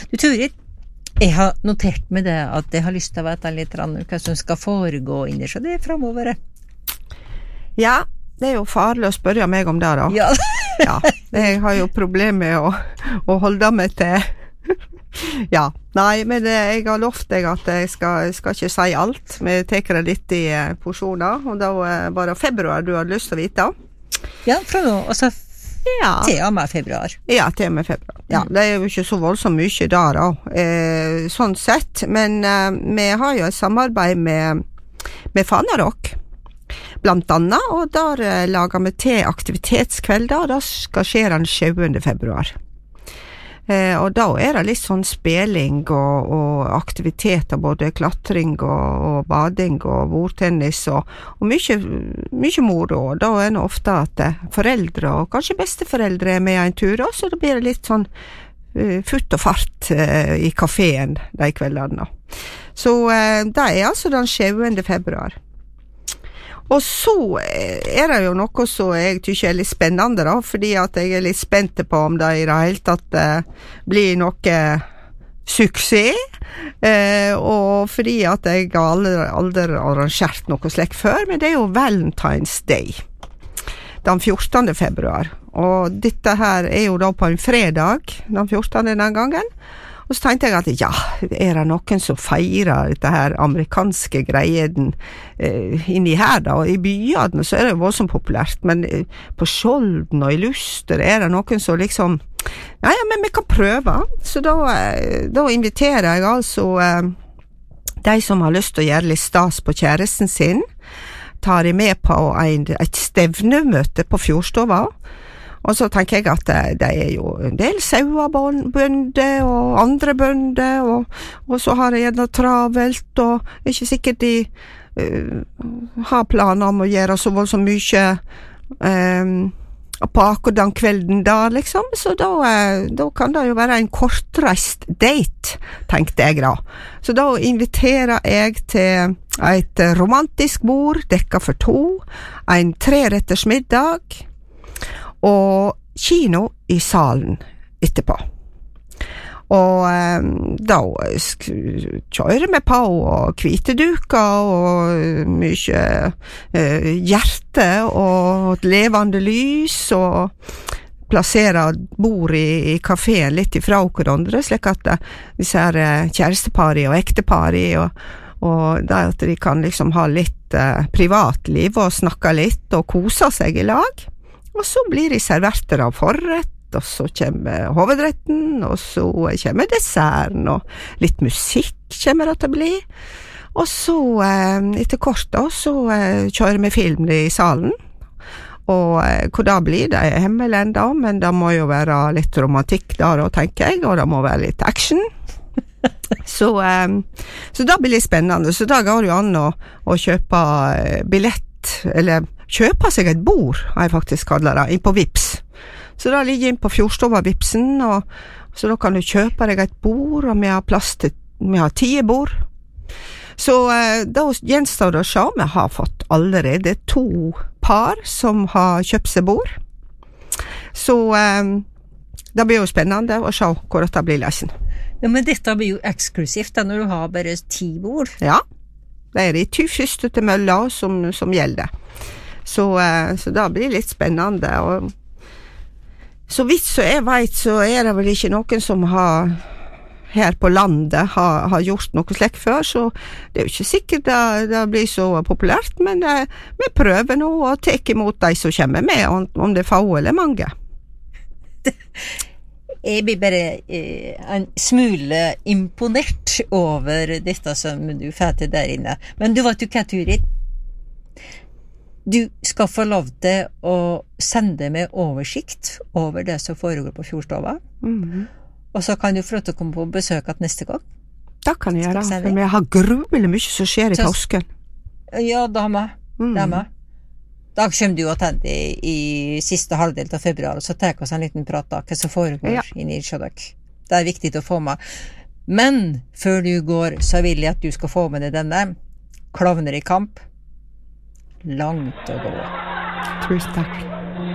Du Turid, jeg har notert med det at jeg har lyst til å vite litt hva som skal foregå inni så det fremover. Ja, det jo farlig å spørre meg om det da. Ja. Ja, jeg har jo problem med å holde meg til ja, nei, men jeg har lovt deg at jeg skal ikke si alt. Vi teker det litt i porsjoner, og da bare februar du har lyst til å vite. Ja, fra nå, altså til og med februar. Ja, til og med februar. Ja, det jo ikke så voldsomt mye der da, sånn sett. Men vi har jo et samarbeid med Fanarock, blant annet, og der lager vi til aktivitetskvelder, og det skal skje den 7. februar. Og da det litt sånn speling og aktiviteter, både klatring og bading og bordtennis og mye moro. Og da det ofte at foreldre og kanskje besteforeldre med en tur, og så da blir det litt sånn futt og fart i kaféen de kveldene. Så det altså den 7. februar. Og så det jo noe som jeg tykker litt spennende da, fordi at jeg litt spent på om det i det hele tatt blir noe suksess, og fordi at jeg aldri arrangert noe slik før, men det jo Valentine's Day, den 14. februar, og dette her jo da på en fredag, den 14. den gangen. Og så tenkte jeg at ja, det noen som feirer dette her amerikanske greien inni her da, og i byene så det jo voldsomt populært, men på Skjolden og i Luster det noen som liksom, ja, men vi kan prøve. Så da inviterer jeg altså de som har lyst til å gjøre litt stas på kjæresten sin, tar de med på et stevnemøte på Fjordstova. Og så tenker jeg at det jo en del sauebønder og andre bønder, og så har jeg gjerne travelt, og ikke sikkert de har planer om å gjøre så voldsomt mye på akkurat den kvelden da, liksom. Så da kan det jo være en kortreist date, tenkte jeg da. Så da inviterer jeg til et romantisk bord, dekket for 2, en 3-retters middag, og kino i salen etterpå. Og da kjører vi på og hviteduker og mye hjerte og et levende lys og plasserer bord i kaféen litt ifra hverandre, slik at disse her kjærestepari og ektepari og det at de kan liksom ha litt privatliv og snakke litt og kose seg i lag. Og så blir de serverter av forrett, og så kommer hovedretten, og så kommer desserten, og litt musikk kommer det til å bli. Og så, etter kort da, så kjører vi film i salen. Og hvor da blir det hemmelig enda, men det må jo være litt romantikk der, tenker jeg, og det må være litt action. Så da blir det spennende. Så da går det jo an å kjøpe billett, eller kjøpe seg et bord, har jeg faktisk kallet det, inn på Vips. Så da ligger inn på Fjordstova-Vipsen, og så da kan du kjøpe deg et bord, og vi har 10 bord. Så da gjenstår det å se, vi har fått allerede 2 par som har kjøpt seg bord. Så det blir jo spennende å se hvor dette blir lesen. Ja, men dette blir jo eksklusivt da, når du har bare 10 bord. Ja, det de 20 første til mølla som gjelder. Så da blir det litt spennende, og så vidt så jeg vet, så det vel ikke noen som har her på landet har gjort noe slik før, så det jo ikke sikkert det blir så populært, men vi prøver nå å ta imot de som kommer med, om det få eller mange. Jeg blir bare en smule imponert over dette som du får til der inne. Men du vet jo hva, Turid? Du skal få lov til å sende med oversikt over det som foregår på Fjordstova. Og så kan du få lov til å komme på besøk at neste gang. Det kan jeg gjøre, for vi har gruelig mye som skjer i påsken. Ja, det har vi. Da kommer du å tenne i siste halvdel av februar, og så tar vi oss en liten prat da, hva som foregår inne i Sjødøk. Det viktig å få med. Men før du går, så vil jeg at du skal få med deg denne. Klovner i kamp. Langt å gå. Tusen takk.